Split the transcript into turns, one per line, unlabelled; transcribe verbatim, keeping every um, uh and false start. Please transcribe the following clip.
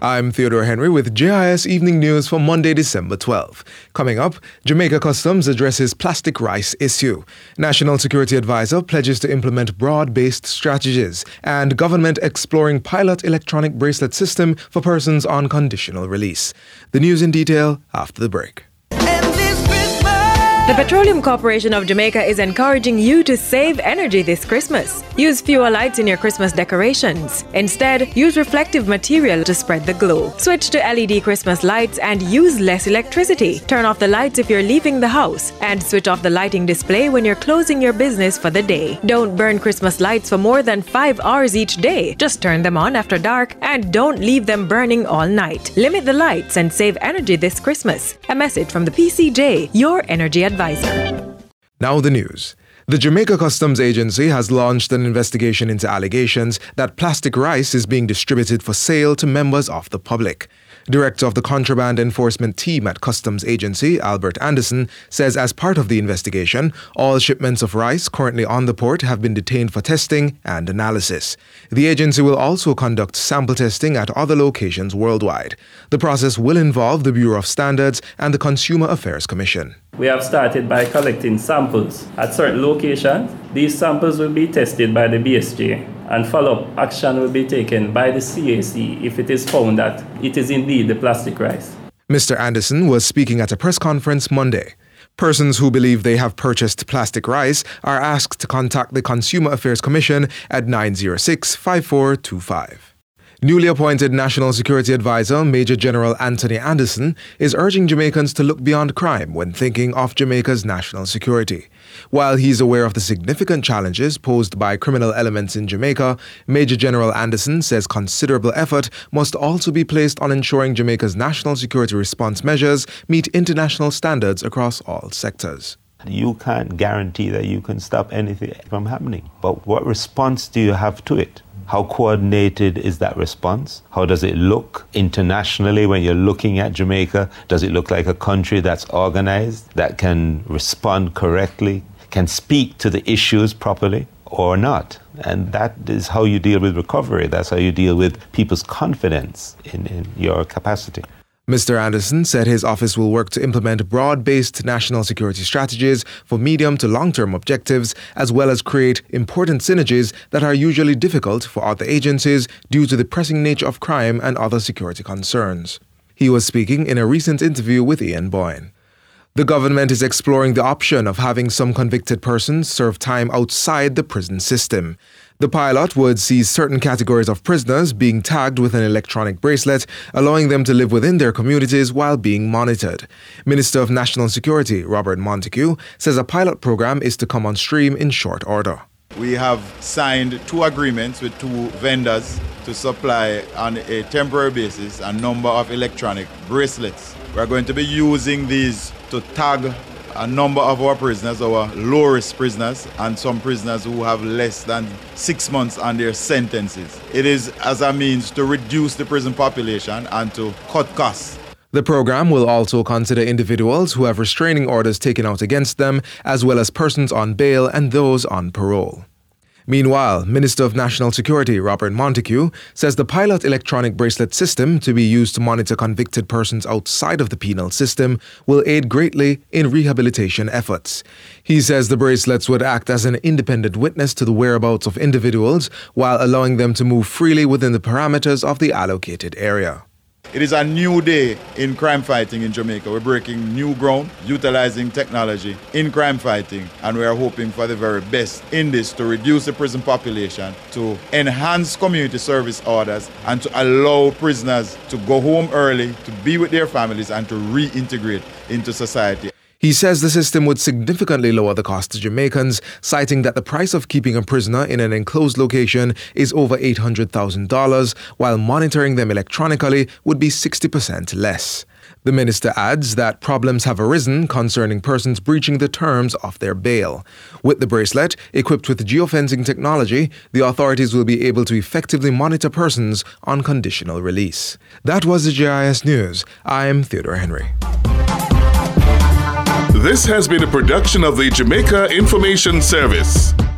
I'm Theodore Henry with J I S Evening News for Monday, December twelfth. Coming up, Jamaica Customs addresses plastic rice issue. National Security Advisor pledges to implement broad-based strategies. And government exploring pilot electronic bracelet system for persons on conditional release. The news in detail after the break.
The Petroleum Corporation of Jamaica is encouraging you to save energy this Christmas. Use fewer lights in your Christmas decorations. Instead, use reflective material to spread the glow. Switch to L E D Christmas lights and use less electricity. Turn off the lights if you're leaving the house and switch off the lighting display when you're closing your business for the day. Don't burn Christmas lights for more than five hours each day. Just turn them on after dark and don't leave them burning all night. Limit the lights and save energy this Christmas. A message from the P C J, your energy advisor.
Now the news. The Jamaica Customs Agency has launched an investigation into allegations that plastic rice is being distributed for sale to members of the public. Director of the Contraband Enforcement Team at Customs Agency, Albert Anderson, says as part of the investigation, all shipments of rice currently on the port have been detained for testing and analysis. The agency will also conduct sample testing at other locations worldwide. The process will involve the Bureau of Standards and the Consumer Affairs Commission.
We have started by collecting samples at certain locations. These samples will be tested by the B S J, and follow-up action will be taken by the C A C if it is found that it is indeed the plastic rice.
Mister Anderson was speaking at a press conference Monday. Persons who believe they have purchased plastic rice are asked to contact the Consumer Affairs Commission at nine oh six, five four two five. Newly appointed National Security Advisor Major General Anthony Anderson is urging Jamaicans to look beyond crime when thinking of Jamaica's national security. While he's aware of the significant challenges posed by criminal elements in Jamaica, Major General Anderson says considerable effort must also be placed on ensuring Jamaica's national security response measures meet international standards across all sectors.
You can't guarantee that you can stop anything from happening, but what response do you have to it? How coordinated is that response? How does it look internationally when you're looking at Jamaica? Does it look like a country that's organized, that can respond correctly, can speak to the issues properly or not? And that is how you deal with recovery. That's how you deal with people's confidence in, in your capacity.
Mister Anderson said his office will work to implement broad-based national security strategies for medium to long-term objectives, as well as create important synergies that are usually difficult for other agencies due to the pressing nature of crime and other security concerns. He was speaking in a recent interview with Ian Boyne. The government is exploring the option of having some convicted persons serve time outside the prison system. The pilot would see certain categories of prisoners being tagged with an electronic bracelet, allowing them to live within their communities while being monitored. Minister of National Security, Robert Montague, says a pilot program is to come on stream in short order.
We have signed two agreements with two vendors to supply on a temporary basis a number of electronic bracelets. We are going to be using these to tag a number of our prisoners, our low-risk prisoners, and some prisoners who have less than six months on their sentences. It is as a means to reduce the prison population and to cut costs.
The program will also consider individuals who have restraining orders taken out against them, as well as persons on bail and those on parole. Meanwhile, Minister of National Security Robert Montague says the pilot electronic bracelet system to be used to monitor convicted persons outside of the penal system will aid greatly in rehabilitation efforts. He says the bracelets would act as an independent witness to the whereabouts of individuals while allowing them to move freely within the parameters of the allocated area.
It is a new day in crime fighting in Jamaica. We're breaking new ground, utilizing technology in crime fighting, and we are hoping for the very best in this to reduce the prison population, to enhance community service orders, and to allow prisoners to go home early, to be with their families, and to reintegrate into society.
He says the system would significantly lower the cost to Jamaicans, citing that the price of keeping a prisoner in an enclosed location is over eight hundred thousand dollars, while monitoring them electronically would be sixty percent less. The minister adds that problems have arisen concerning persons breaching the terms of their bail. With the bracelet, equipped with geofencing technology, the authorities will be able to effectively monitor persons on conditional release. That was the J I S News. I'm Theodore Henry.
This has been a production of the Jamaica Information Service.